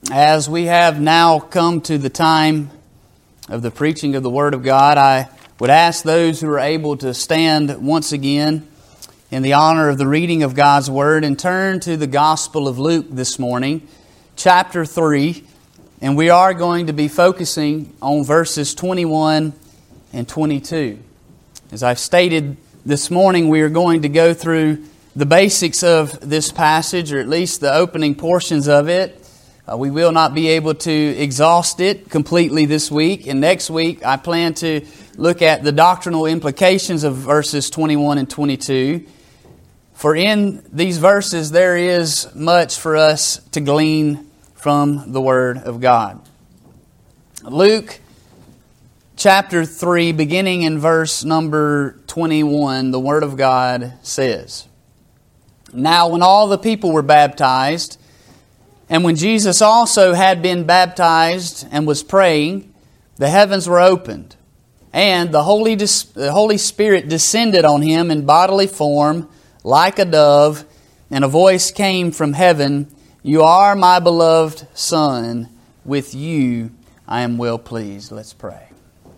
As we have now come to the time of the preaching of the Word of God, I would ask those who are able to stand once again in the honor of the reading of God's Word and turn to the Gospel of Luke this morning, chapter 3, and we are going to be focusing on verses 21 and 22. As I've stated this morning, we are going to go through the basics of this passage, or at least the opening portions of it. We will not be able to exhaust it completely this week. And next week, I plan to look at the doctrinal implications of verses 21 and 22. For in these verses, there is much for us to glean from the Word of God. Luke chapter 3, beginning in verse number 21, the Word of God says, "Now when all the people were baptized, and when Jesus also had been baptized and was praying, the heavens were opened, and the Holy Spirit descended on Him in bodily form like a dove, and a voice came from heaven, 'You are my beloved Son, with you I am well pleased.'" Let's pray.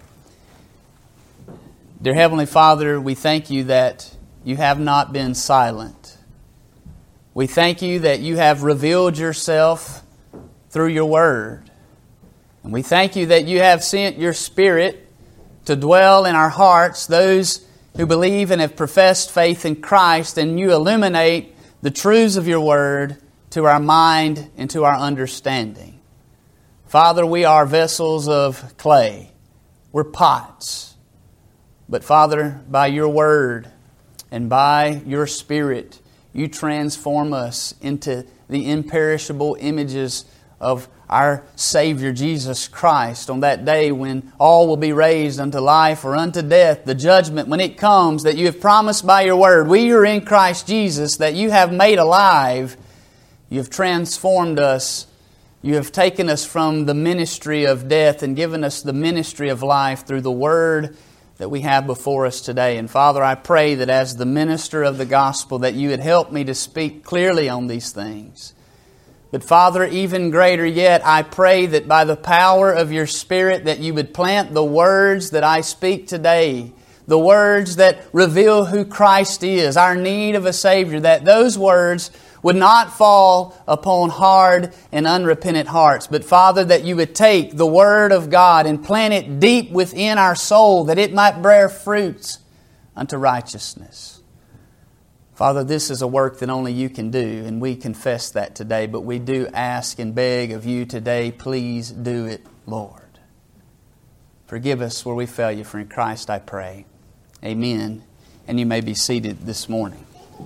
Dear Heavenly Father, we thank You that You have not been silent. We thank You that You have revealed Yourself through Your Word. And we thank You that You have sent Your Spirit to dwell in our hearts, those who believe and have professed faith in Christ, and You illuminate the truths of Your Word to our mind and to our understanding. Father, we are vessels of clay. We're pots. But Father, by Your Word and by Your Spirit, You transform us into the imperishable images of our Savior Jesus Christ on that day when all will be raised unto life or unto death, the judgment when it comes that You have promised by Your Word. We who are in Christ Jesus, that You have made alive. You have transformed us. You have taken us from the ministry of death and given us the ministry of life through the Word that we have before us today. And Father, I pray that as the minister of the gospel, that You would help me to speak clearly on these things. But Father, even greater yet, I pray that by the power of Your Spirit, that You would plant the words that I speak today, the words that reveal who Christ is, our need of a Savior, that those words would not fall upon hard and unrepentant hearts. But Father, that You would take the Word of God and plant it deep within our soul, that it might bear fruits unto righteousness. Father, this is a work that only You can do, and we confess that today. But we do ask and beg of You today, please do it, Lord. Forgive us where we fail You, for in Christ I pray. Amen. And you may be seated this morning.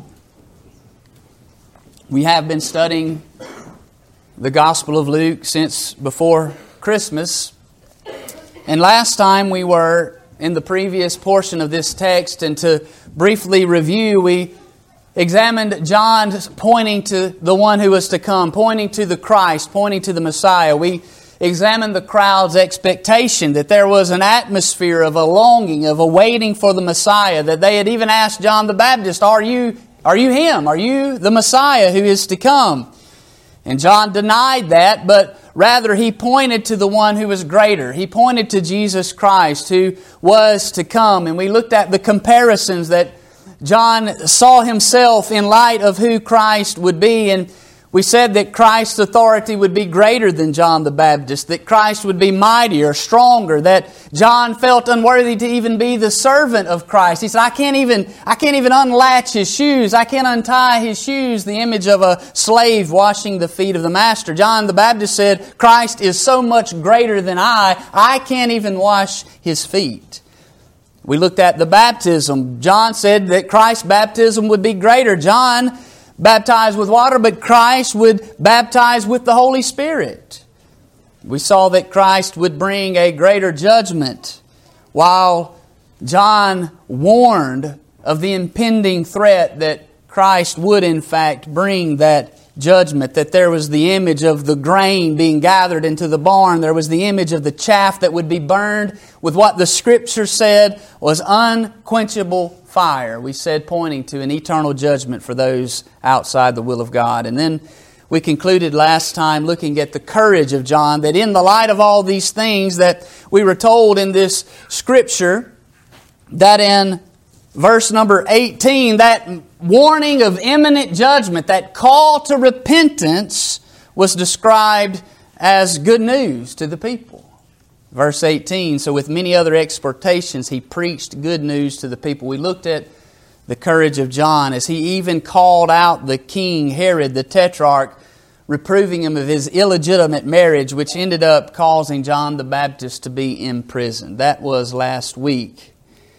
We have been studying the Gospel of Luke since before Christmas. And last time we were in the previous portion of this text, and to briefly review, we examined John pointing to the one who was to come, pointing to the Christ, pointing to the Messiah. We examined the crowd's expectation, that there was an atmosphere of a longing, of a waiting for the Messiah, that they had even asked John the Baptist, Are you Him? Are you the Messiah who is to come? And John denied that, but rather he pointed to the one who was greater. He pointed to Jesus Christ who was to come. And we looked at the comparisons that John saw himself in light of who Christ would be. And we said that Christ's authority would be greater than John the Baptist, that Christ would be mightier, stronger, that John felt unworthy to even be the servant of Christ. He said, I can't even unlatch His shoes. I can't untie His shoes, the image of a slave washing the feet of the master. John the Baptist said, Christ is so much greater than I can't even wash His feet. We looked at the baptism. John said that Christ's baptism would be greater. John baptized with water, but Christ would baptize with the Holy Spirit. We saw that Christ would bring a greater judgment, while John warned of the impending threat that Christ would in fact bring that judgment, that there was the image of the grain being gathered into the barn. There was the image of the chaff that would be burned with what the Scripture said was unquenchable fire. We said pointing to an eternal judgment for those outside the will of God. And then We concluded last time looking at the courage of John, that in the light of all these things that we were told in this Scripture, that in verse number 18, that warning of imminent judgment, that call to repentance, was described as good news to the people. Verse 18, so with many other exhortations, he preached good news to the people. We looked at the courage of John as he even called out the king Herod, the tetrarch, reproving him of his illegitimate marriage, which ended up causing John the Baptist to be imprisoned. That was last week.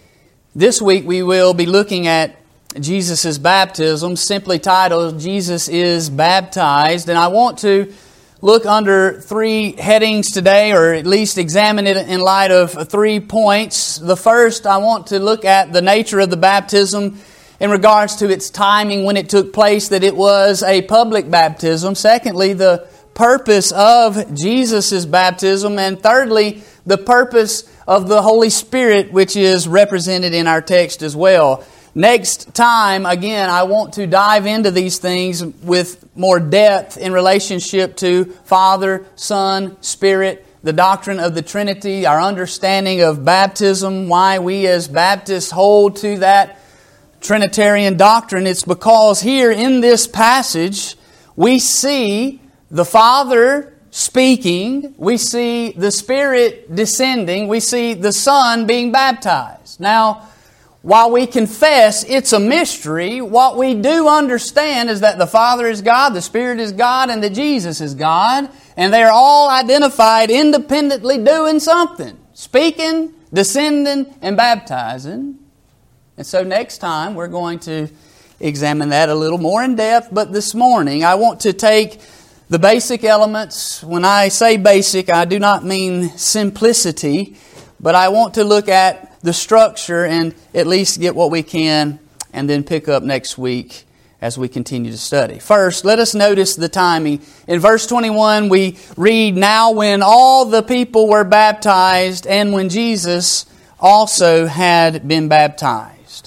This week we will be looking at Jesus' baptism, simply titled, Jesus is Baptized. And I want to look under three headings today, or at least examine it in light of 3 points. The first, I want to look at the nature of the baptism in regards to its timing when it took place, that it was a public baptism. Secondly, the purpose of Jesus' baptism. And thirdly, the purpose of the Holy Spirit, which is represented in our text as well. Next time, again, I want to dive into these things with more depth in relationship to Father, Son, Spirit, the doctrine of the Trinity, our understanding of baptism, why we as Baptists hold to that Trinitarian doctrine. It's because here in this passage, we see the Father speaking, we see the Spirit descending, we see the Son being baptized. Now, while we confess it's a mystery, what we do understand is that the Father is God, the Spirit is God, and that Jesus is God. And they are all identified independently doing something. Speaking, descending, and baptizing. And so next time we're going to examine that a little more in depth. But this morning I want to take the basic elements. When I say basic, I do not mean simplicity. But I want to look at the structure and at least get what we can, and then pick up next week as we continue to study. First, let us notice the timing. In verse 21, we read, "Now when all the people were baptized, and when Jesus also had been baptized."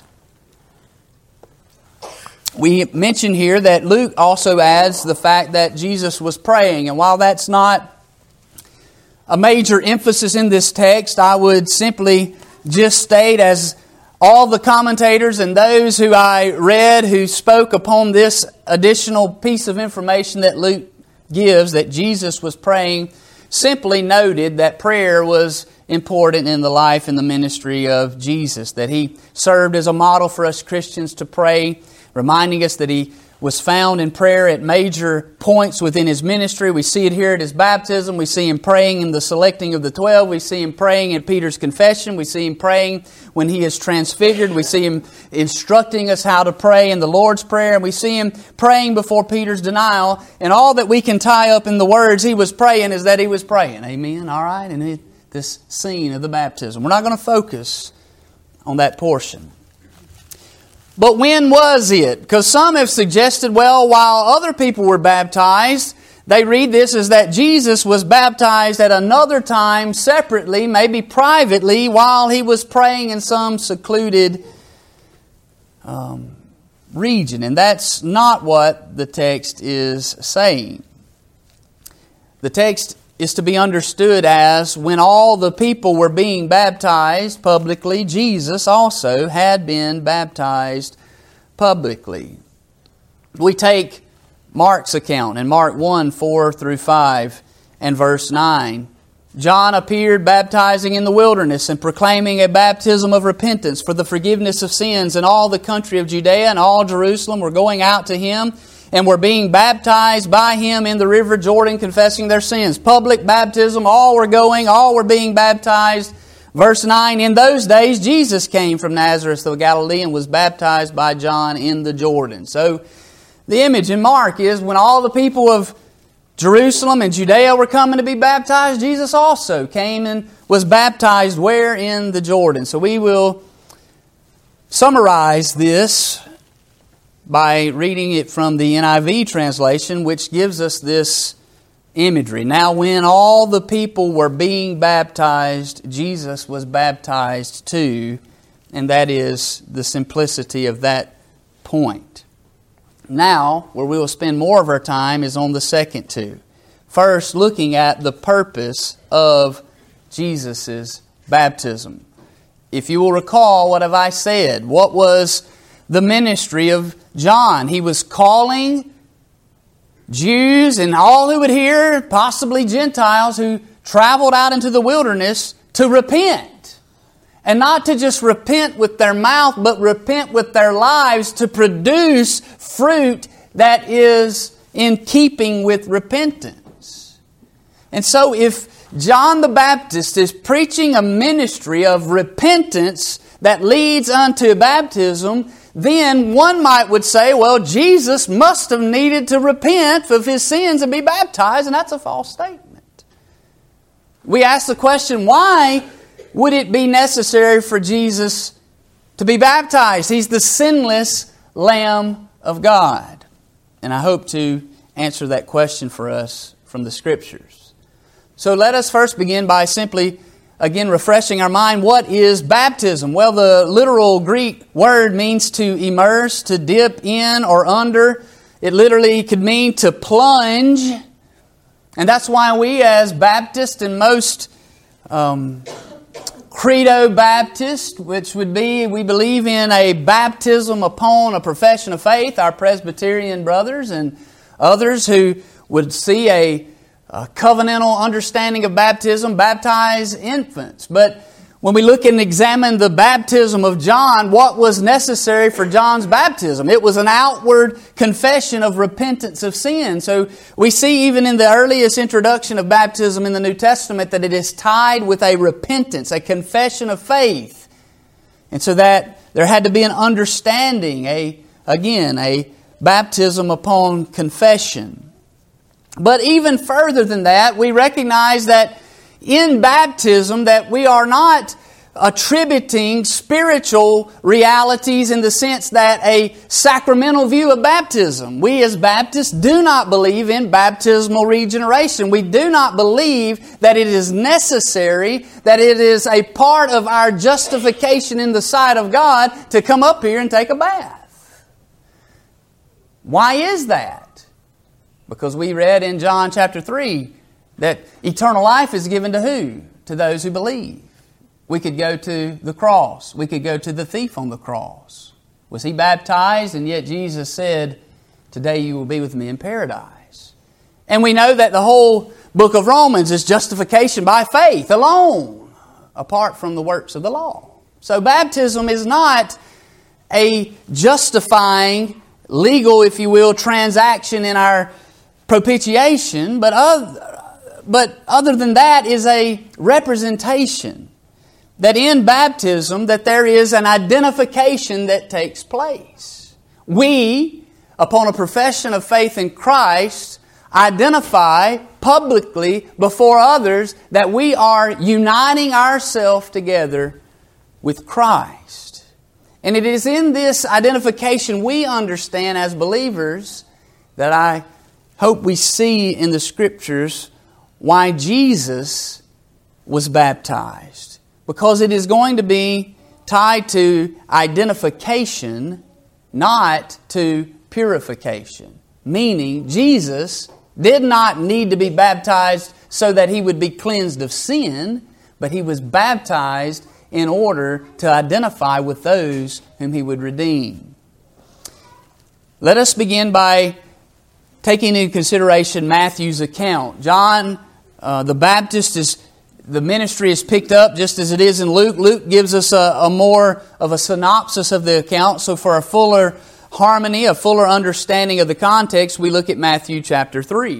We mention here that Luke also adds the fact that Jesus was praying. And while that's not a major emphasis in this text, I would simply just state, as all the commentators and those who I read who spoke upon this additional piece of information that Luke gives, that Jesus was praying, simply noted that prayer was important in the life and the ministry of Jesus, that He served as a model for us Christians to pray, reminding us that He was found in prayer at major points within His ministry. We see it here at His baptism. We see Him praying in the selecting of the 12. We see Him praying at Peter's confession. We see Him praying when He is transfigured. We see Him instructing us how to pray in the Lord's Prayer. And we see Him praying before Peter's denial. And all that we can tie up in the words He was praying is that He was praying. Amen? All right? And this scene of the baptism. We're not going to focus on that portion. But when was it? Because some have suggested, well, while other people were baptized, they read this as that Jesus was baptized at another time, separately, maybe privately, while He was praying in some secluded region. And that's not what the text is saying. The text is to be understood as when all the people were being baptized publicly, Jesus also had been baptized publicly. We take Mark's account in Mark 1, 4 through 5 and verse 9. John appeared baptizing in the wilderness and proclaiming a baptism of repentance for the forgiveness of sins, and all the country of Judea and all Jerusalem were going out to Him and were being baptized by Him in the river Jordan, confessing their sins. Public baptism, all were being baptized. Verse 9, in those days Jesus came from Nazareth of Galilee and was baptized by John in the Jordan. So the image in Mark is when all the people of Jerusalem and Judea were coming to be baptized, Jesus also came and was baptized where? In the Jordan. So we will summarize this by reading it from the NIV translation, which gives us this imagery. Now, when all the people were being baptized, Jesus was baptized too, and that is the simplicity of that point. Now, where we will spend more of our time is on the second two. First, looking at the purpose of Jesus' baptism. If you will recall, what have I said? What was the ministry of John? He was calling Jews and all who would hear, possibly Gentiles, who traveled out into the wilderness to repent. And not to just repent with their mouth, but repent with their lives to produce fruit that is in keeping with repentance. And so if John the Baptist is preaching a ministry of repentance that leads unto baptism, then one would say, well, Jesus must have needed to repent of His sins and be baptized, and that's a false statement. We ask the question, why would it be necessary for Jesus to be baptized? He's the sinless Lamb of God. And I hope to answer that question for us from the Scriptures. So let us first begin by simply, again, refreshing our mind. What is baptism? Well, the literal Greek word means to immerse, to dip in or under. It literally could mean to plunge. And that's why we as Baptists and most Credo Baptist, which would be, we believe in a baptism upon a profession of faith, our Presbyterian brothers and others who would see a covenantal understanding of baptism, baptize infants. But when we look and examine the baptism of John, what was necessary for John's baptism? It was an outward confession of repentance of sin. So we see even in the earliest introduction of baptism in the New Testament that it is tied with a repentance, a confession of faith. And so that there had to be an understanding, a baptism upon confession. But even further than that, we recognize that in baptism that we are not attributing spiritual realities in the sense that a sacramental view of baptism. We as Baptists do not believe in baptismal regeneration. We do not believe that it is necessary, that it is a part of our justification in the sight of God to come up here and take a bath. Why is that? Because we read in John chapter 3 that eternal life is given to who? To those who believe. We could go to the cross. We could go to the thief on the cross. Was he baptized? And yet Jesus said, today you will be with me in paradise. And we know that the whole book of Romans is justification by faith alone, apart from the works of the law. So baptism is not a justifying, legal, if you will, transaction in our propitiation, but other than that is a representation that in baptism that there is an identification that takes place. We, upon a profession of faith in Christ, identify publicly before others that we are uniting ourselves together with Christ. And it is in this identification we understand as believers that I hope we see in the Scriptures why Jesus was baptized. Because it is going to be tied to identification, not to purification. Meaning, Jesus did not need to be baptized so that He would be cleansed of sin, but He was baptized in order to identify with those whom He would redeem. Let us begin by taking into consideration Matthew's account. John the Baptist the ministry is picked up just as it is in Luke. Luke gives us a more of a synopsis of the account. So for a fuller harmony, a fuller understanding of the context, we look at Matthew chapter 3.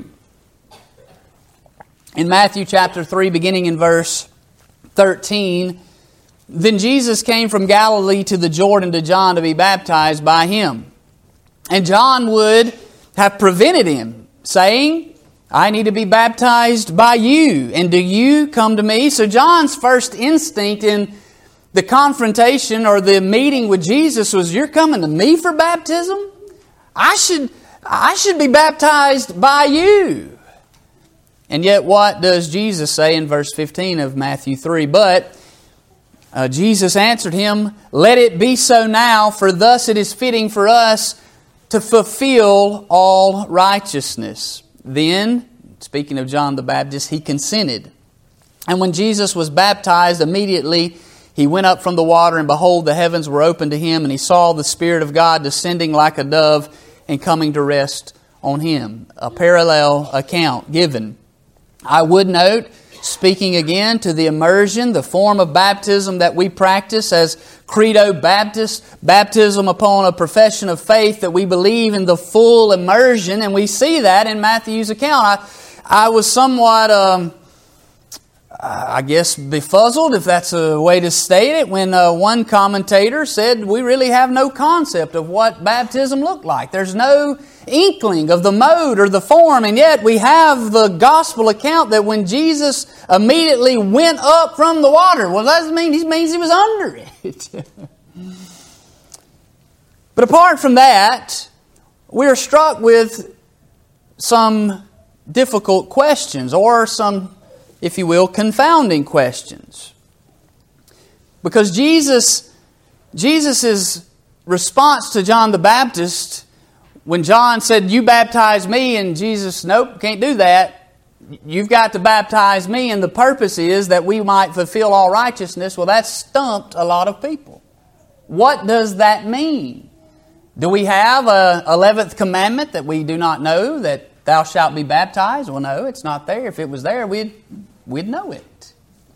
In Matthew chapter 3, beginning in verse 13, then Jesus came from Galilee to the Jordan to John to be baptized by him. And John would have prevented him, saying, I need to be baptized by you, and do you come to me? So John's first instinct in the confrontation or the meeting with Jesus was, you're coming to me for baptism? I should be baptized by you. And yet what does Jesus say in verse 15 of Matthew 3? But Jesus answered him, let it be so now, for thus it is fitting for us to fulfill all righteousness. Then, speaking of John the Baptist, he consented. And when Jesus was baptized, immediately he went up from the water, and behold, the heavens were opened to him, and he saw the Spirit of God descending like a dove and coming to rest on him. A parallel account given. I would note, speaking again to the immersion, the form of baptism that we practice as Credo Baptist, baptism upon a profession of faith, that we believe in the full immersion, and we see that in Matthew's account. I was somewhat, I guess, befuzzled, if that's a way to state it, when one commentator said we really have no concept of what baptism looked like. There's no inkling of the mode or the form, and yet we have the gospel account that when Jesus immediately went up from the water, well, that means he was under it. But apart from that, we're struck with some difficult questions, or some, if you will, confounding questions. Because Jesus' response to John the Baptist, when John said, "You baptize me," and Jesus, "Nope, can't do that. You've got to baptize me, and the purpose is that we might fulfill all righteousness." Well, that stumped a lot of people. What does that mean? Do we have a 11th commandment that we do not know, that thou shalt be baptized? Well, no, it's not there. If it was there, we'd know it.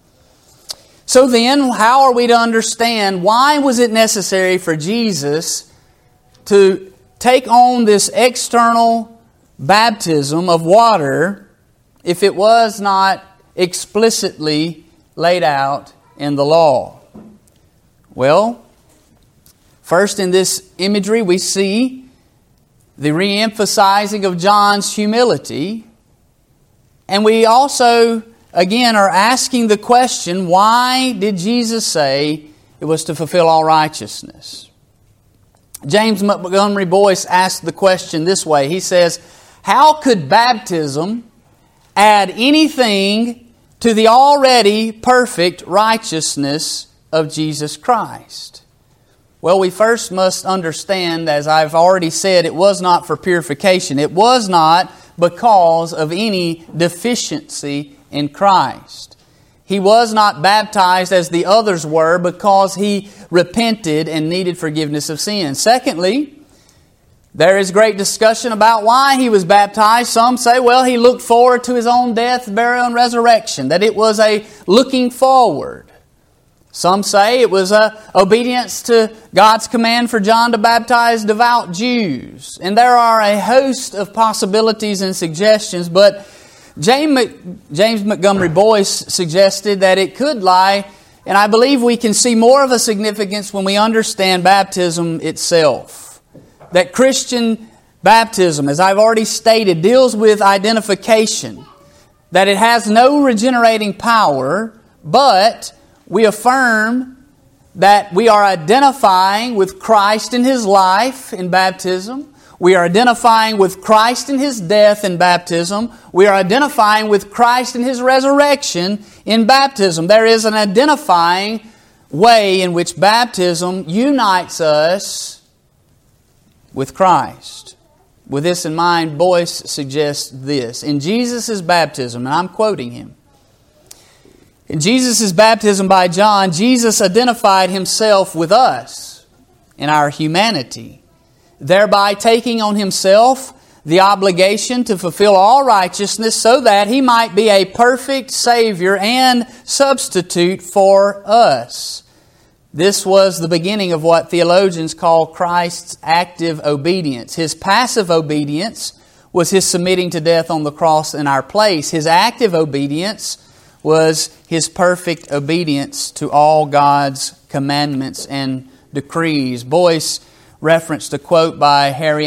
So then, how are we to understand why was it necessary for Jesus to take on this external baptism of water if it was not explicitly laid out in the law? Well, first in this imagery we see the re-emphasizing of John's humility, and we also again are asking the question, why did Jesus say it was to fulfill all righteousness? James Montgomery Boyce asked the question this way. He says, how could baptism add anything to the already perfect righteousness of Jesus Christ? Well, we first must understand, as I've already said, it was not for purification. It was not because of any deficiency in Christ. He was not baptized as the others were because he repented and needed forgiveness of sin. Secondly, there is great discussion about why he was baptized. Some say, well, he looked forward to his own death, burial, and resurrection, that it was a looking forward. Some say it was obedience to God's command for John to baptize devout Jews. And there are a host of possibilities and suggestions, but James Montgomery Boyce suggested that it could lie, and I believe we can see more of a significance when we understand baptism itself. That Christian baptism, as I've already stated, deals with identification. That it has no regenerating power, but we affirm that we are identifying with Christ in His life in baptism. We are identifying with Christ in His death in baptism. We are identifying with Christ in His resurrection in baptism. There is an identifying way in which baptism unites us with Christ. With this in mind, Boyce suggests this. In Jesus' baptism, and I'm quoting him, in Jesus' baptism by John, Jesus identified Himself with us in our humanity, thereby taking on Himself the obligation to fulfill all righteousness so that He might be a perfect Savior and substitute for us. This was the beginning of what theologians call Christ's active obedience. His passive obedience was His submitting to death on the cross in our place. His active obedience was His perfect obedience to all God's commandments and decrees. Boyce referenced a quote by Harry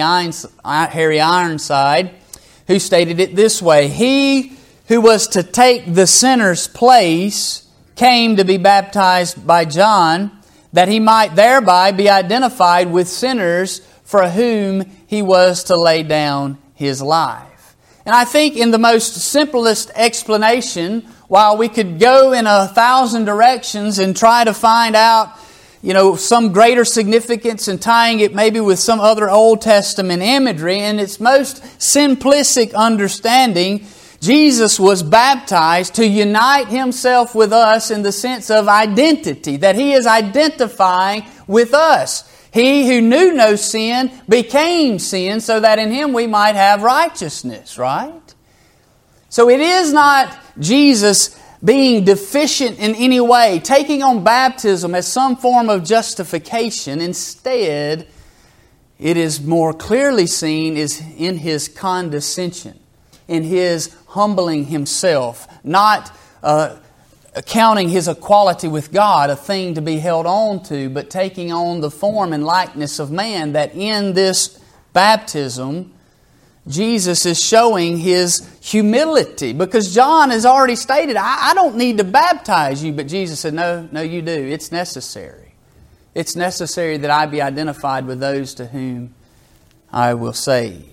Ironside, who stated it this way: He who was to take the sinner's place came to be baptized by John, that he might thereby be identified with sinners for whom he was to lay down his life. And I think in the most simplest explanation, while we could go in 1,000 directions and try to find out, some greater significance and tying it maybe with some other Old Testament imagery. In its most simplistic understanding, Jesus was baptized to unite Himself with us in the sense of identity, that He is identifying with us. He who knew no sin became sin so that in Him we might have righteousness, right? So it is not Jesus being deficient in any way, taking on baptism as some form of justification. Instead, it is more clearly seen is in His condescension, in His humbling Himself, not accounting His equality with God a thing to be held on to, but taking on the form and likeness of man, that in this baptism, Jesus is showing His humility. Because John has already stated, I don't need to baptize you. But Jesus said, no, you do. It's necessary. It's necessary that I be identified with those to whom I will save.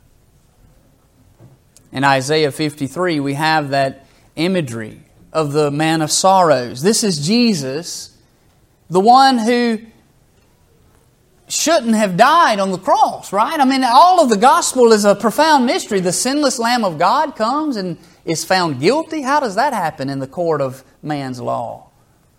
In Isaiah 53, we have that imagery of the man of sorrows. This is Jesus, the one who shouldn't have died on the cross, right? I mean, all of the gospel is a profound mystery. The sinless Lamb of God comes and is found guilty. How does that happen in the court of man's law?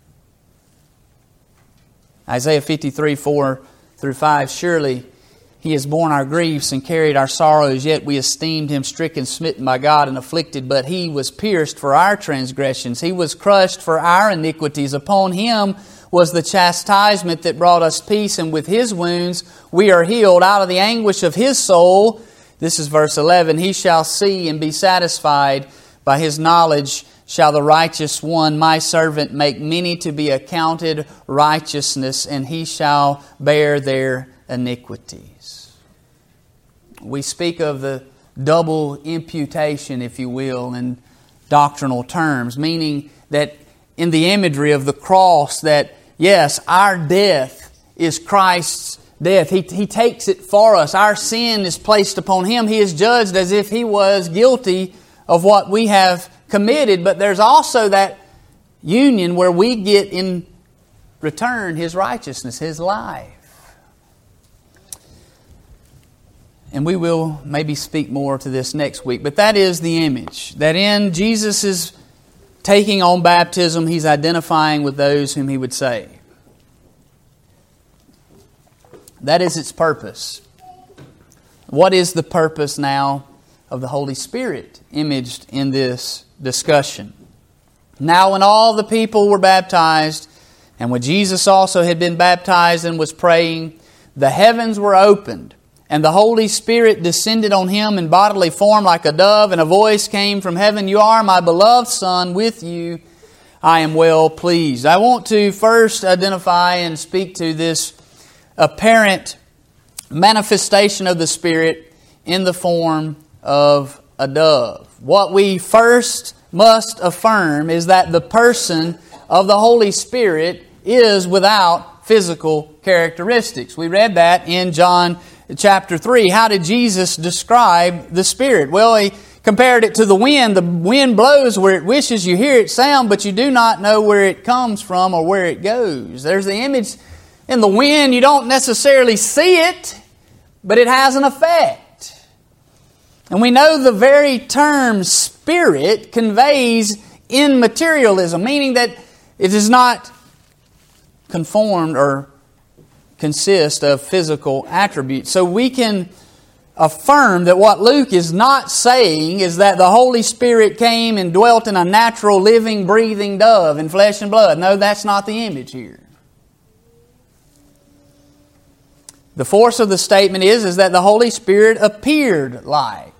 Isaiah 53, 4 through 5, surely He has borne our griefs and carried our sorrows, yet we esteemed Him stricken, smitten by God, and afflicted. But He was pierced for our transgressions. He was crushed for our iniquities. Upon Him was the chastisement that brought us peace, and with His wounds we are healed. Out of the anguish of His soul, this is verse 11, He shall see and be satisfied. By His knowledge shall the righteous one, my servant, make many to be accounted righteousness, and He shall bear their iniquities. We speak of the double imputation, if you will, in doctrinal terms, meaning that in the imagery of the cross, that yes, our death is Christ's death. He takes it for us. Our sin is placed upon Him. He is judged as if He was guilty of what we have committed. But there's also that union where we get in return His righteousness, His life. And we will maybe speak more to this next week. But that is the image. That in Jesus' taking on baptism, He's identifying with those whom He would save. That is its purpose. What is the purpose now of the Holy Spirit imaged in this discussion? Now when all the people were baptized, and when Jesus also had been baptized and was praying, the heavens were opened, and the Holy Spirit descended on Him in bodily form like a dove, and a voice came from heaven, You are my beloved Son, with You I am well pleased. I want to first identify and speak to this apparent manifestation of the Spirit in the form of a dove. What we first must affirm is that the person of the Holy Spirit is without physical characteristics. We read that in John chapter 3. How did Jesus describe the Spirit? Well, He compared it to the wind. The wind blows where it wishes. You hear its sound, but you do not know where it comes from or where it goes. There's the image in the wind. You don't necessarily see it, but it has an effect. And we know the very term Spirit conveys immaterialism, meaning that it is not conformed or consist of physical attributes. So we can affirm that what Luke is not saying is that the Holy Spirit came and dwelt in a natural, living, breathing dove in flesh and blood. No, that's not the image here. The force of the statement is that the Holy Spirit appeared like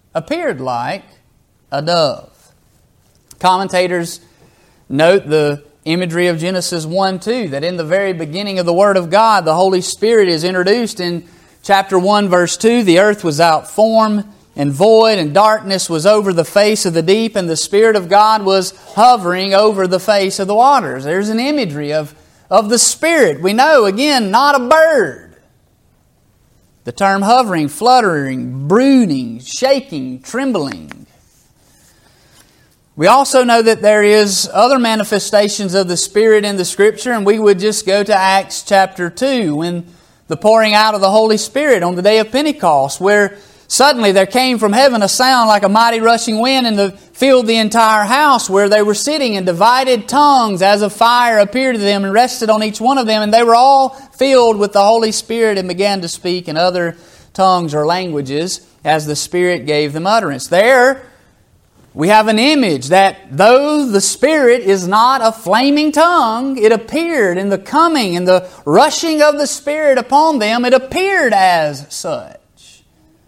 a dove. Commentators note the imagery of Genesis 1:2, that in the very beginning of the Word of God, the Holy Spirit is introduced in chapter 1, verse 2. The earth was without form and void, and darkness was over the face of the deep, and the Spirit of God was hovering over the face of the waters. There's an imagery of the Spirit. We know, again, not a bird. The term hovering, fluttering, brooding, shaking, trembling. We also know that there is other manifestations of the Spirit in the Scripture, and we would just go to Acts chapter 2, when the pouring out of the Holy Spirit on the day of Pentecost, where suddenly there came from heaven a sound like a mighty rushing wind, and filled the entire house where they were sitting, and divided tongues as of fire appeared to them and rested on each one of them, and they were all filled with the Holy Spirit and began to speak in other tongues or languages as the Spirit gave them utterance. There we have an image that though the Spirit is not a flaming tongue, it appeared in the coming and the rushing of the Spirit upon them, it appeared as such.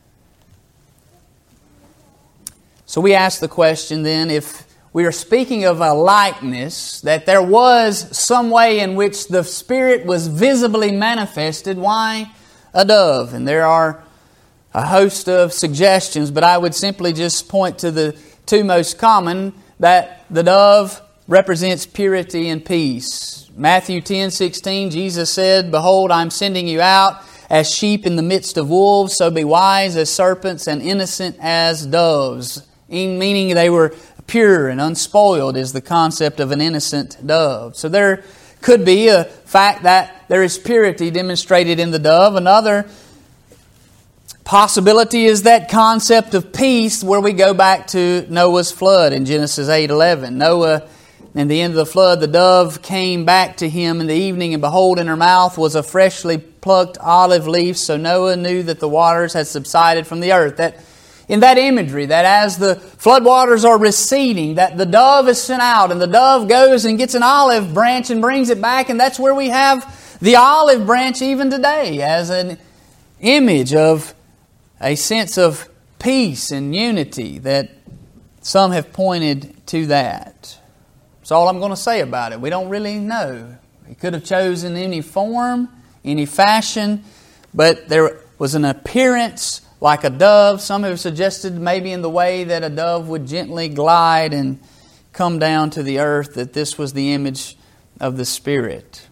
So we ask the question then, if we are speaking of a likeness, that there was some way in which the Spirit was visibly manifested, why a dove? And there are a host of suggestions, but I would simply just point to the two most common, that the dove represents purity and peace. Matthew 10:16, Jesus said, "Behold, I am sending you out as sheep in the midst of wolves, so be wise as serpents and innocent as doves." Meaning they were pure and unspoiled is the concept of an innocent dove. So there could be a fact that there is purity demonstrated in the dove. Another possibility is that concept of peace, where we go back to Noah's flood in Genesis 8:11. Noah, in the end of the flood, the dove came back to him in the evening, and behold, in her mouth was a freshly plucked olive leaf. So Noah knew that the waters had subsided from the earth. That in that imagery, that as the floodwaters are receding, that the dove is sent out, and the dove goes and gets an olive branch and brings it back, and that's where we have the olive branch even today as an image of a sense of peace and unity, that some have pointed to that. That's all I'm going to say about it. We don't really know. He could have chosen any form, any fashion, but there was an appearance like a dove. Some have suggested maybe in the way that a dove would gently glide and come down to the earth, that this was the image of the Spirit.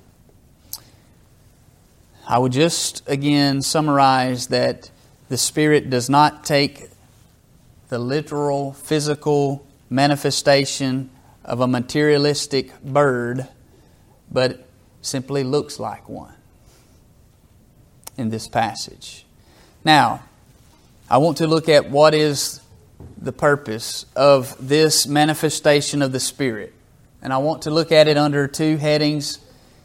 I would just again summarize that the Spirit does not take the literal, physical manifestation of a materialistic bird, but simply looks like one in this passage. Now, I want to look at what is the purpose of this manifestation of the Spirit. And I want to look at it under two headings.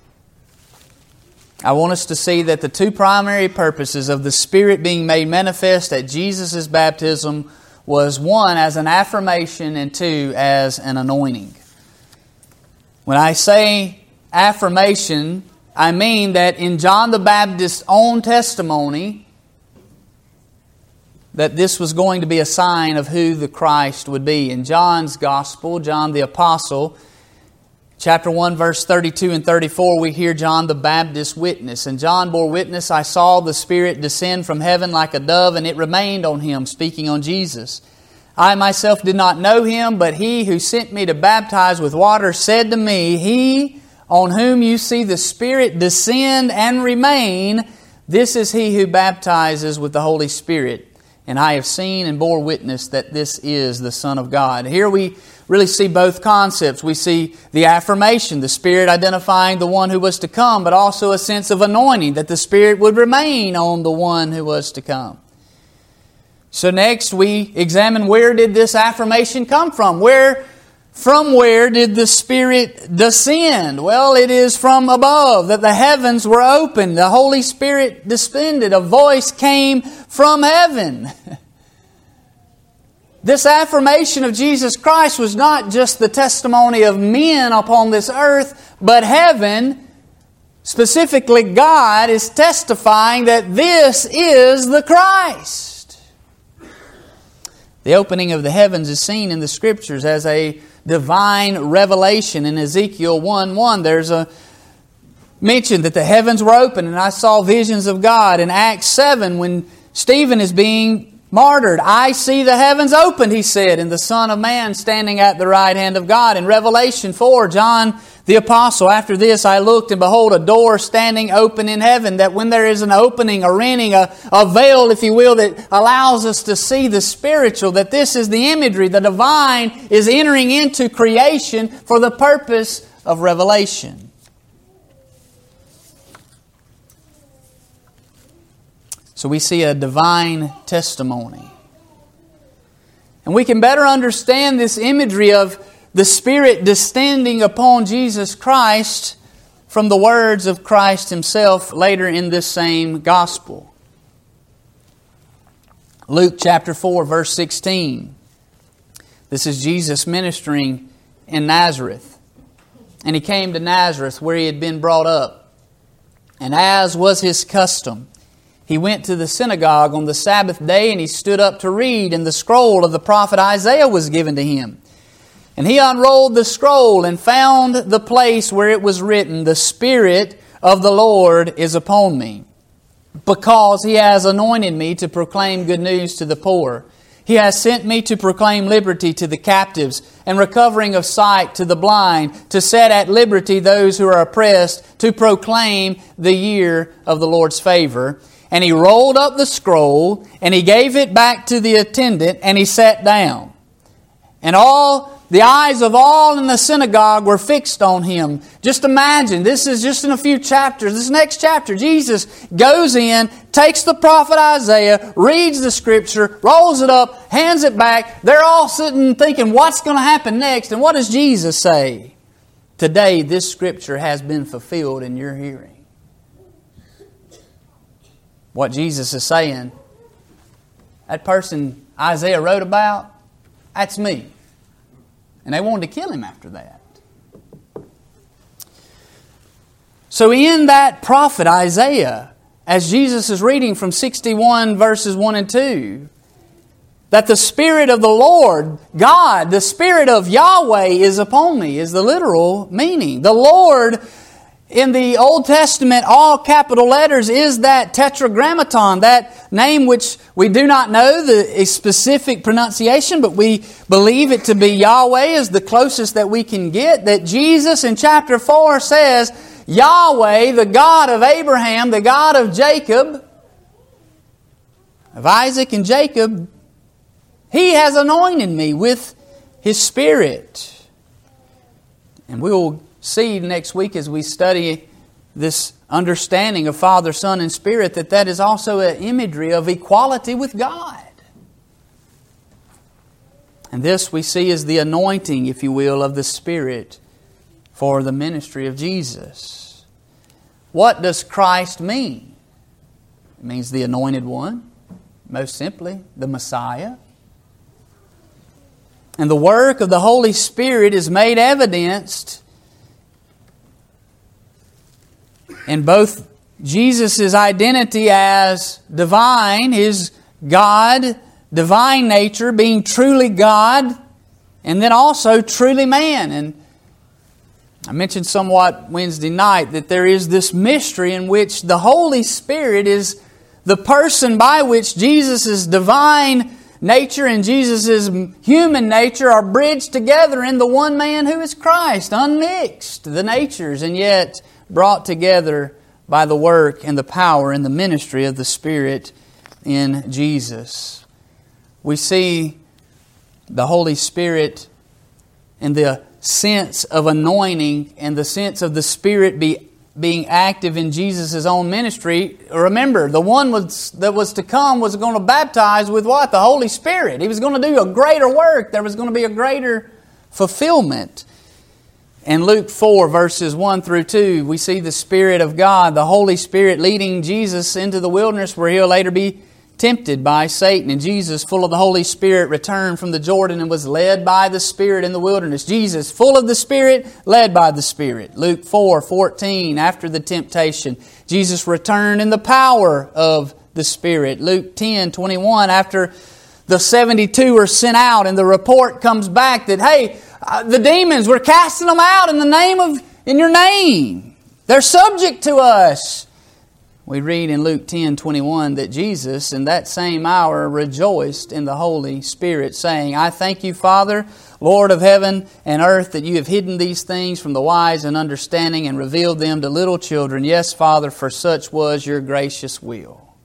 I want us to see that the two primary purposes of the Spirit being made manifest at Jesus' baptism was, one, as an affirmation, and two, as an anointing. When I say affirmation, I mean that in John the Baptist's own testimony, that this was going to be a sign of who the Christ would be. In John's Gospel, John the Apostle, chapter 1, verse 32 and 34, we hear John the Baptist witness. "And John bore witness, I saw the Spirit descend from heaven like a dove, and it remained on him," speaking on Jesus. "I myself did not know him, but he who sent me to baptize with water said to me, He on whom you see the Spirit descend and remain, this is he who baptizes with the Holy Spirit. And I have seen and bore witness that this is the Son of God." Here we really see both concepts. We see the affirmation, the Spirit identifying the one who was to come, but also a sense of anointing, that the Spirit would remain on the one who was to come. So next we examine, where did this affirmation come from? From where did the Spirit descend? Well, it is from above, that the heavens were opened. The Holy Spirit descended. A voice came from heaven. This affirmation of Jesus Christ was not just the testimony of men upon this earth, but heaven, specifically God, is testifying that this is the Christ. The opening of the heavens is seen in the Scriptures as a divine revelation. In Ezekiel 1:1, there's a mention that the heavens were open and I saw visions of God. In Acts 7, when Stephen is being martyred. I see the heavens opened, he said, and the Son of Man standing at the right hand of God. In Revelation 4, John the Apostle, after this I looked, and behold, a door standing open in heaven, that when there is an opening, a rending, a veil, if you will, that allows us to see the spiritual, that this is the imagery, the divine is entering into creation for the purpose of revelation. So we see a divine testimony. And we can better understand this imagery of the Spirit descending upon Jesus Christ from the words of Christ Himself later in this same Gospel. Luke chapter 4, verse 16. This is Jesus ministering in Nazareth. And He came to Nazareth where He had been brought up. And as was His custom, He went to the synagogue on the Sabbath day, and He stood up to read, and the scroll of the prophet Isaiah was given to Him. And He unrolled the scroll and found the place where it was written, "The Spirit of the Lord is upon me, because He has anointed me to proclaim good news to the poor. He has sent me to proclaim liberty to the captives, and recovering of sight to the blind, to set at liberty those who are oppressed, to proclaim the year of the Lord's favor." And He rolled up the scroll, and He gave it back to the attendant, and He sat down. And the eyes of all in the synagogue were fixed on Him. Just imagine, this is just in a few chapters. This next chapter, Jesus goes in, takes the prophet Isaiah, reads the Scripture, rolls it up, hands it back. They're all sitting thinking, what's going to happen next? And what does Jesus say? Today, this Scripture has been fulfilled in your hearing. What Jesus is saying, that person Isaiah wrote about, that's me. And they wanted to kill Him after that. So in that prophet Isaiah, as Jesus is reading from 61 verses 1 and 2, that the Spirit of the Lord, God, the Spirit of Yahweh is upon me, is the literal meaning. The Lord in the Old Testament, all capital letters, is that Tetragrammaton, that name which we do not know the specific pronunciation, but we believe it to be Yahweh is the closest that we can get. That Jesus in chapter 4 says, Yahweh, the God of Abraham, the God of Jacob, of Isaac and Jacob, He has anointed me with His Spirit. And we will see next week as we study this understanding of Father, Son, and Spirit that is also an imagery of equality with God. And this we see as the anointing, if you will, of the Spirit for the ministry of Jesus. What does Christ mean? It means the Anointed One, most simply, the Messiah. And the work of the Holy Spirit is made evidenced in both Jesus' identity as divine, His God, divine nature, being truly God, and then also truly man. And I mentioned somewhat Wednesday night that there is this mystery in which the Holy Spirit is the person by which Jesus' divine nature and Jesus' human nature are bridged together in the one man who is Christ, unmixed, the natures, and yet brought together by the work and the power and the ministry of the Spirit in Jesus. We see the Holy Spirit in the sense of anointing and the sense of the Spirit being active in Jesus' own ministry. Remember, the one that was to come was going to baptize with what? The Holy Spirit. He was going to do a greater work. There was going to be a greater fulfillment. In Luke 4, verses 1 through 2, we see the Spirit of God, the Holy Spirit, leading Jesus into the wilderness where He'll later be tempted by Satan. And Jesus, full of the Holy Spirit, returned from the Jordan and was led by the Spirit in the wilderness. Jesus, full of the Spirit, led by the Spirit. Luke 4:14, after the temptation, Jesus returned in the power of the Spirit. Luke 10:21, after the 72 are sent out and the report comes back that, hey, the demons, we're casting them out in your name. They're subject to us. We read in Luke 10:21 that Jesus in that same hour rejoiced in the Holy Spirit, saying, I thank you, Father, Lord of heaven and earth, that you have hidden these things from the wise and understanding and revealed them to little children. Yes, Father, for such was your gracious will.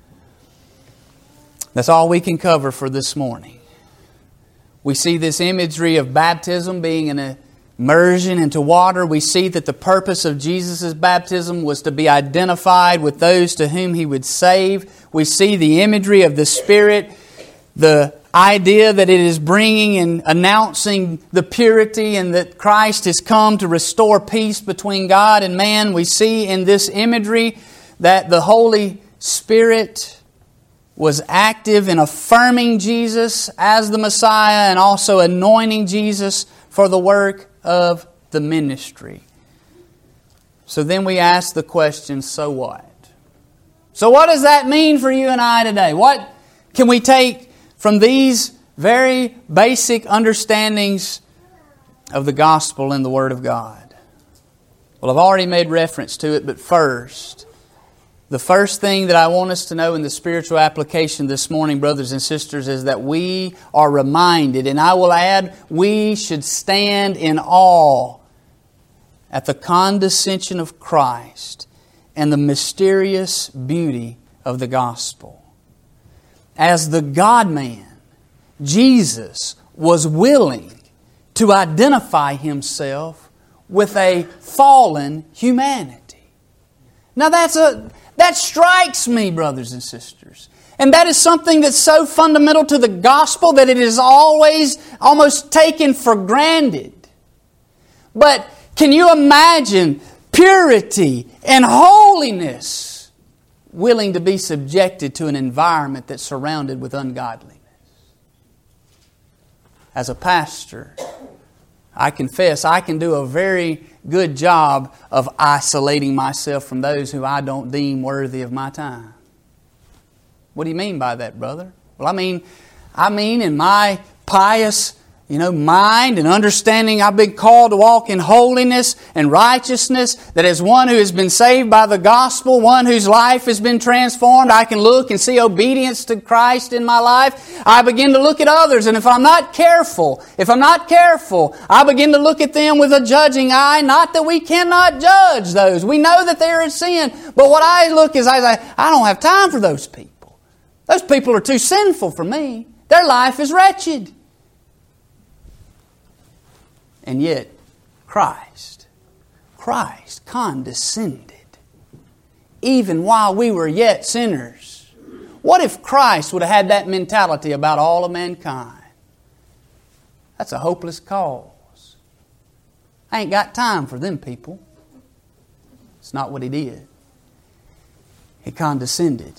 That's all we can cover for this morning. We see this imagery of baptism being an immersion into water. We see that the purpose of Jesus' baptism was to be identified with those to whom He would save. We see the imagery of the Spirit, the idea that it is bringing and announcing the purity and that Christ has come to restore peace between God and man. We see in this imagery that the Holy Spirit was active in affirming Jesus as the Messiah and also anointing Jesus for the work of the ministry. So then we ask the question, so what? So what does that mean for you and I today? What can we take from these very basic understandings of the gospel and the Word of God? Well, I've already made reference to it, but first, the first thing that I want us to know in the spiritual application this morning, brothers and sisters, is that we are reminded, and I will add, we should stand in awe at the condescension of Christ and the mysterious beauty of the gospel. As the God-man, Jesus was willing to identify Himself with a fallen humanity. Now that strikes me, brothers and sisters. And that is something that's so fundamental to the gospel that it is always almost taken for granted. But can you imagine purity and holiness willing to be subjected to an environment that's surrounded with ungodliness? As a pastor, I confess I can do a very good job of isolating myself from those who I don't deem worthy of my time. What do you mean by that, brother? Well, I mean in my pious mind and understanding, I've been called to walk in holiness and righteousness, that as one who has been saved by the gospel, one whose life has been transformed, I can look and see obedience to Christ in my life. I begin to look at others, and if I'm not careful, I begin to look at them with a judging eye. Not that we cannot judge those. We know that they're in sin, but what I look is I say, I don't have time for those people. Those people are too sinful for me. Their life is wretched. And yet, Christ condescended even while we were yet sinners. What if Christ would have had that mentality about all of mankind? That's a hopeless cause. I ain't got time for them people. It's not what He did. He condescended.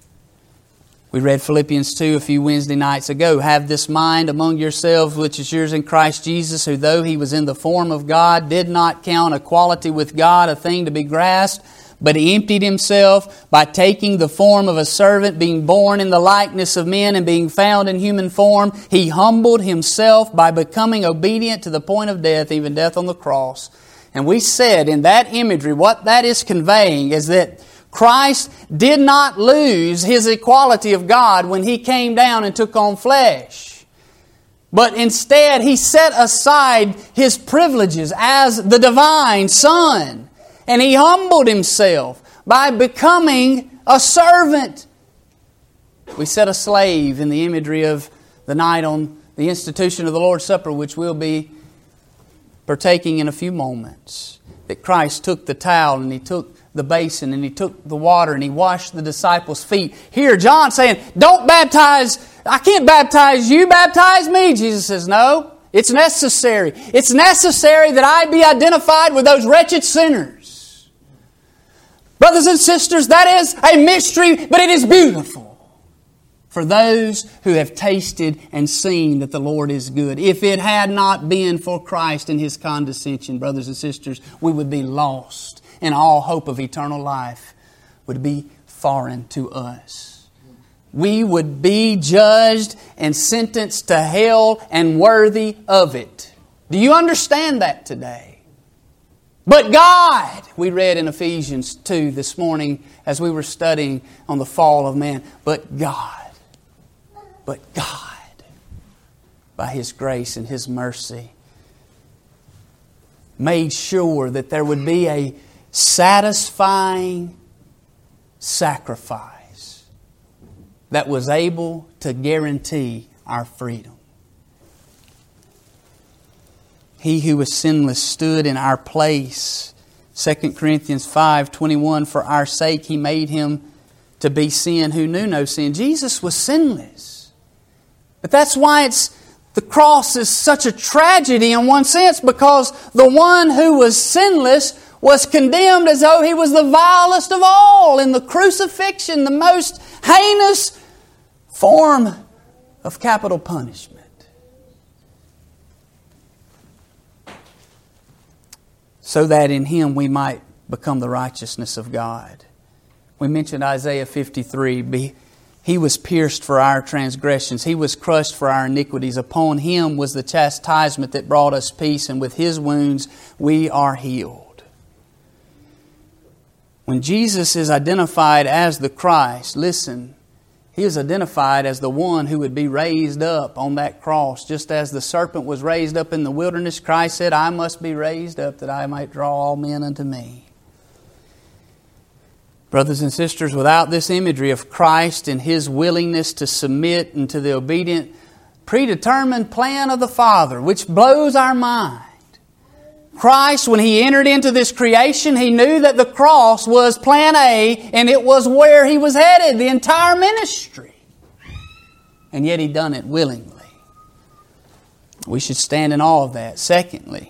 We read Philippians 2 a few Wednesday nights ago. Have this mind among yourselves, which is yours in Christ Jesus, who though He was in the form of God, did not count equality with God a thing to be grasped, but He emptied Himself by taking the form of a servant, being born in the likeness of men and being found in human form. He humbled Himself by becoming obedient to the point of death, even death on the cross. And we said in that imagery, what that is conveying is that Christ did not lose His equality of God when He came down and took on flesh. But instead, He set aside His privileges as the divine Son. And He humbled Himself by becoming a servant. We set a slave in the imagery of the night on the institution of the Lord's Supper, which we'll be partaking in a few moments. That Christ took the towel and He took the basin and He took the water and He washed the disciples' feet. Here, John saying, don't baptize, I can't baptize you, baptize me. Jesus says, no, it's necessary. It's necessary that I be identified with those wretched sinners. Brothers and sisters, that is a mystery, but it is beautiful for those who have tasted and seen that the Lord is good. If it had not been for Christ and His condescension, brothers and sisters, we would be lost. And all hope of eternal life would be foreign to us. We would be judged and sentenced to hell and worthy of it. Do you understand that today? But God, we read in Ephesians 2 this morning as we were studying on the fall of man. But God, by His grace and His mercy, made sure that there would be a satisfying sacrifice that was able to guarantee our freedom. He who was sinless stood in our place. 2 Corinthians 5:21, for our sake He made Him to be sin who knew no sin. Jesus was sinless. But that's why the cross is such a tragedy in one sense, because the one who was sinless was condemned as though He was the vilest of all in the crucifixion, the most heinous form of capital punishment. So that in Him we might become the righteousness of God. We mentioned Isaiah 53. He was pierced for our transgressions. He was crushed for our iniquities. Upon Him was the chastisement that brought us peace, and with His wounds we are healed. When Jesus is identified as the Christ, listen, He is identified as the one who would be raised up on that cross. Just as the serpent was raised up in the wilderness, Christ said, I must be raised up that I might draw all men unto me. Brothers and sisters, without this imagery of Christ and His willingness to submit into the obedient, predetermined plan of the Father, which blows our mind. Christ, when He entered into this creation, He knew that the cross was plan A, and it was where He was headed, the entire ministry. And yet He done it willingly. We should stand in awe of that. Secondly,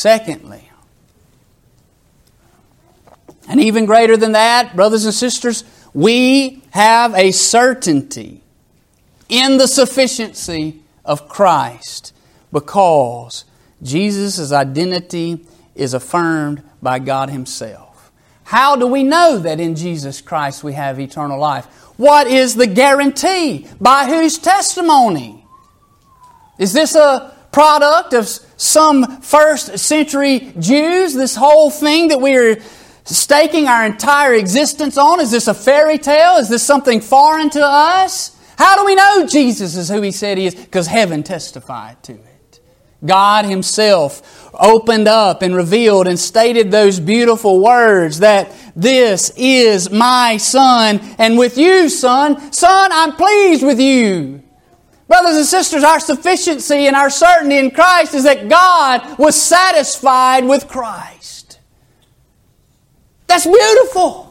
and even greater than that, brothers and sisters, we have a certainty in the sufficiency of Christ, because Jesus' identity is affirmed by God Himself. How do we know that in Jesus Christ we have eternal life? What is the guarantee? By whose testimony? Is this a product of some first century Jews, this whole thing that we are staking our entire existence on? Is this a fairy tale? Is this something foreign to us? How do we know Jesus is who He said He is? Because heaven testified to it. God Himself opened up and revealed and stated those beautiful words that this is my Son, and with you, Son, I'm pleased with you. Brothers and sisters, our sufficiency and our certainty in Christ is that God was satisfied with Christ. That's beautiful.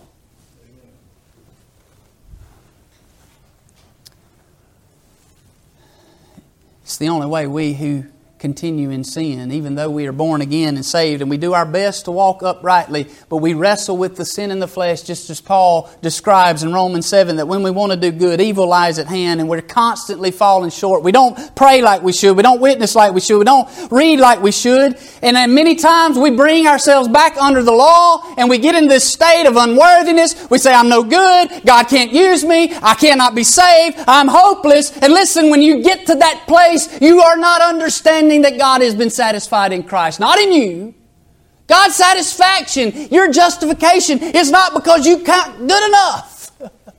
It's the only way we who continue in sin, even though we are born again and saved, and we do our best to walk uprightly, but we wrestle with the sin in the flesh, just as Paul describes in Romans 7, that when we want to do good, evil lies at hand, and we're constantly falling short. We don't pray like we should. We don't witness like we should. We don't read like we should. And then many times we bring ourselves back under the law, and we get in this state of unworthiness. We say, I'm no good. God can't use me. I cannot be saved. I'm hopeless. And listen, when you get to that place, you are not understanding that God has been satisfied in Christ, not in you. God's satisfaction, your justification, is not because you can't good enough.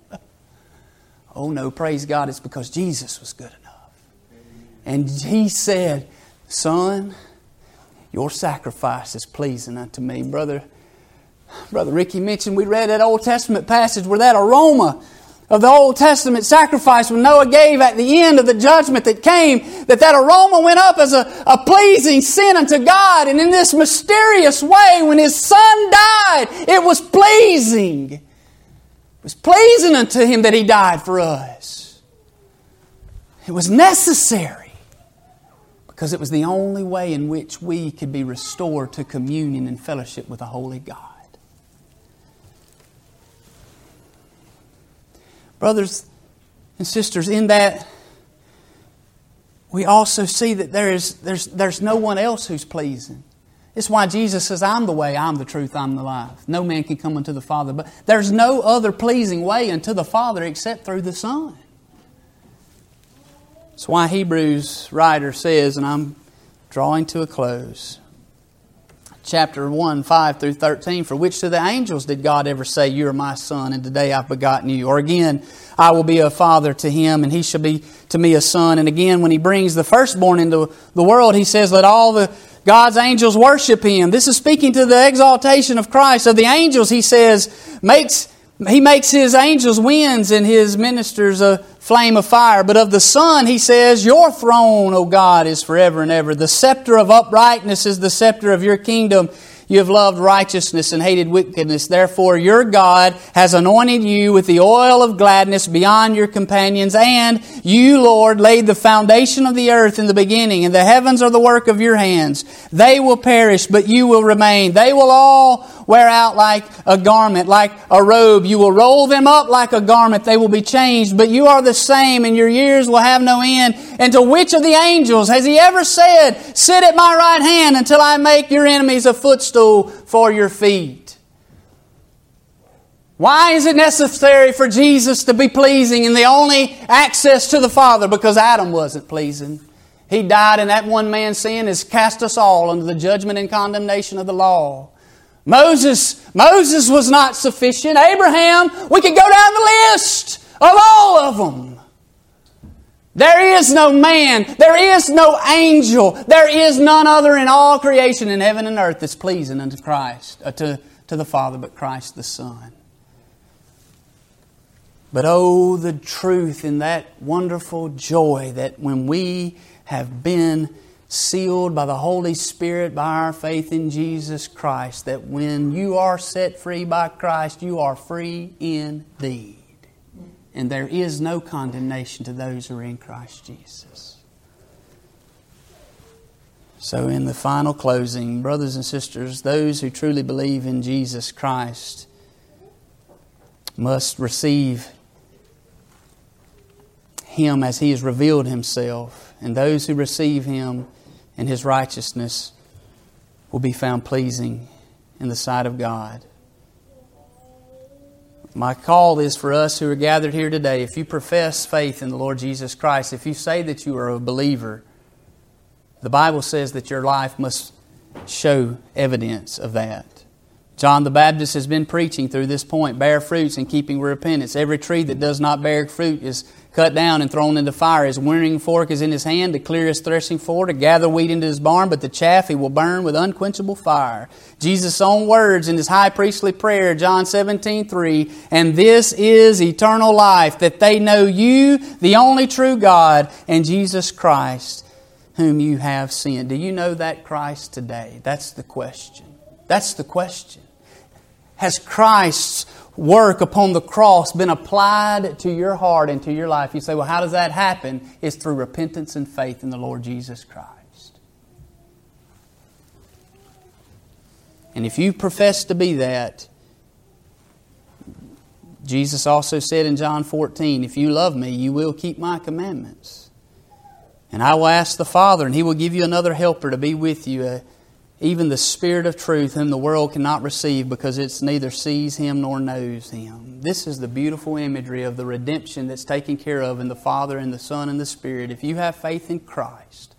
Oh no, praise God, it's because Jesus was good enough. And He said, Son, your sacrifice is pleasing unto me. Brother Ricky mentioned, we read that Old Testament passage where that aroma of the Old Testament sacrifice when Noah gave at the end of the judgment that came, that aroma went up as a pleasing sin unto God. And in this mysterious way, when His Son died, it was pleasing. It was pleasing unto Him that He died for us. It was necessary, because it was the only way in which we could be restored to communion and fellowship with a holy God. Brothers and sisters, in that we also see that there's no one else who's pleasing. It's why Jesus says, I'm the way, I'm the truth, I'm the life. No man can come unto the Father. But there's no other pleasing way unto the Father except through the Son. That's why Hebrews writer says, and I'm drawing to a close, chapter 1, 5 through 13, for which to the angels did God ever say, you are my son, and today I've begotten you? Or again, I will be a father to him, and he shall be to me a son. And again, when he brings the firstborn into the world, he says, let all the God's angels worship him. This is speaking to the exaltation of Christ. Of the angels, he says, He makes His angels winds and His ministers a flame of fire. But of the Son, He says, your throne, O God, is forever and ever. The scepter of uprightness is the scepter of your kingdom. You have loved righteousness and hated wickedness. Therefore, your God has anointed you with the oil of gladness beyond your companions. And you, Lord, laid the foundation of the earth in the beginning, and the heavens are the work of your hands. They will perish, but you will remain. They will all wear out like a garment, like a robe. You will roll them up like a garment. They will be changed, but you are the same, and your years will have no end. And to which of the angels has He ever said, sit at my right hand until I make your enemies a footstool for your feet? Why is it necessary for Jesus to be pleasing and the only access to the Father? Because Adam wasn't pleasing. He died, and that one man's sin has cast us all under the judgment and condemnation of the law. Moses was not sufficient. Abraham, we could go down the list of all of them. There is no man, there is no angel, there is none other in all creation in heaven and earth that's pleasing unto Christ, to the Father, but Christ the Son. But oh, the truth in that wonderful joy that when we have been sealed by the Holy Spirit, by our faith in Jesus Christ, that when you are set free by Christ, you are free indeed. And there is no condemnation to those who are in Christ Jesus. So in the final closing, brothers and sisters, those who truly believe in Jesus Christ must receive Him as He has revealed Himself. And those who receive Him and His righteousness will be found pleasing in the sight of God. My call is for us who are gathered here today. If you profess faith in the Lord Jesus Christ, if you say that you are a believer, the Bible says that your life must show evidence of that. John the Baptist has been preaching through this point, bear fruits in keeping with repentance. Every tree that does not bear fruit is cut down and thrown into fire. His winnowing fork is in his hand to clear his threshing floor, to gather wheat into his barn, but the chaff He will burn with unquenchable fire. Jesus' own words in His high priestly prayer, John 17:3, and this is eternal life, that they know you, the only true God, and Jesus Christ, whom you have sent. Do you know that Christ today? That's the question. That's the question. Has Christ's work upon the cross been applied to your heart and to your life? You say, well, how does that happen? It's through repentance and faith in the Lord Jesus Christ. And if you profess to be that, Jesus also said in John 14, if you love me, you will keep my commandments. And I will ask the Father, and He will give you another helper to be with you, even the Spirit of truth, whom the world cannot receive, because it neither sees Him nor knows Him. This is the beautiful imagery of the redemption that's taken care of in the Father and the Son and the Spirit. If you have faith in Christ,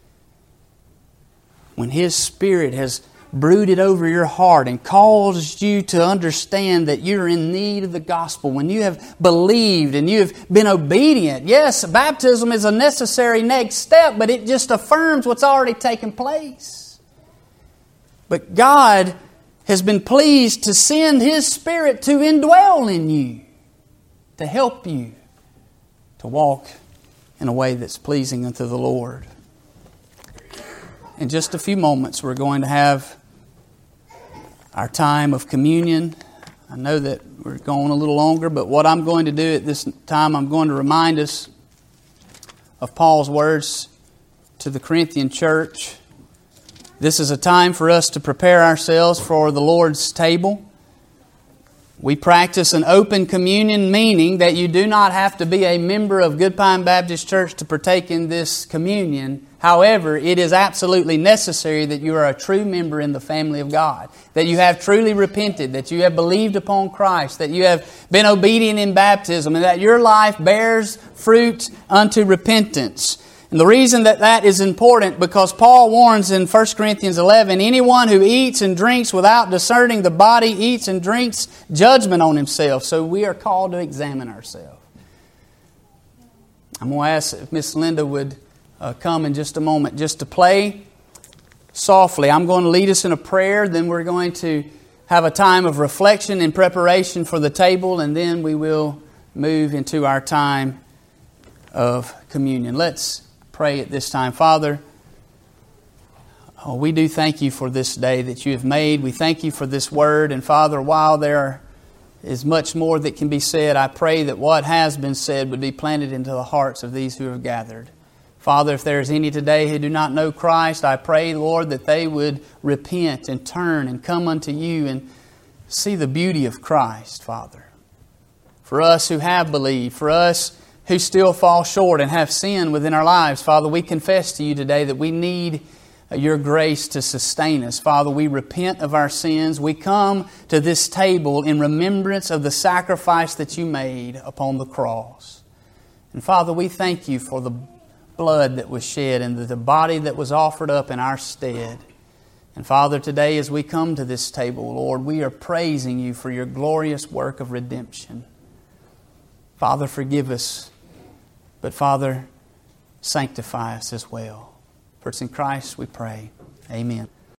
when His Spirit has brooded over your heart and caused you to understand that you're in need of the gospel, when you have believed and you have been obedient, yes, baptism is a necessary next step, but it just affirms what's already taken place. But God has been pleased to send His Spirit to indwell in you, to help you to walk in a way that's pleasing unto the Lord. In just a few moments, we're going to have our time of communion. I know that we're going a little longer, but what I'm going to do at this time, I'm going to remind us of Paul's words to the Corinthian church. This is a time for us to prepare ourselves for the Lord's table. We practice an open communion, meaning that you do not have to be a member of Good Pine Baptist Church to partake in this communion. However, it is absolutely necessary that you are a true member in the family of God, that you have truly repented, that you have believed upon Christ, that you have been obedient in baptism, and that your life bears fruit unto repentance. And the reason that is important, because Paul warns in 1 Corinthians 11, anyone who eats and drinks without discerning the body eats and drinks judgment on himself. So we are called to examine ourselves. I'm going to ask if Miss Linda would come in just a moment just to play softly. I'm going to lead us in a prayer, then we're going to have a time of reflection and preparation for the table, and then we will move into our time of communion. Let's pray at this time. Father, we do thank you for this day that you have made. We thank you for this word. And Father, while there is much more that can be said, I pray that what has been said would be planted into the hearts of these who have gathered. Father, if there is any today who do not know Christ, I pray, Lord, that they would repent and turn and come unto you and see the beauty of Christ, Father. For us who have believed, for us who still fall short and have sin within our lives, Father, we confess to you today that we need your grace to sustain us. Father, we repent of our sins. We come to this table in remembrance of the sacrifice that you made upon the cross. And Father, we thank you for the blood that was shed and the body that was offered up in our stead. And Father, today as we come to this table, Lord, we are praising you for your glorious work of redemption. Father, forgive us. But Father, sanctify us as well. For it's in Christ we pray. Amen.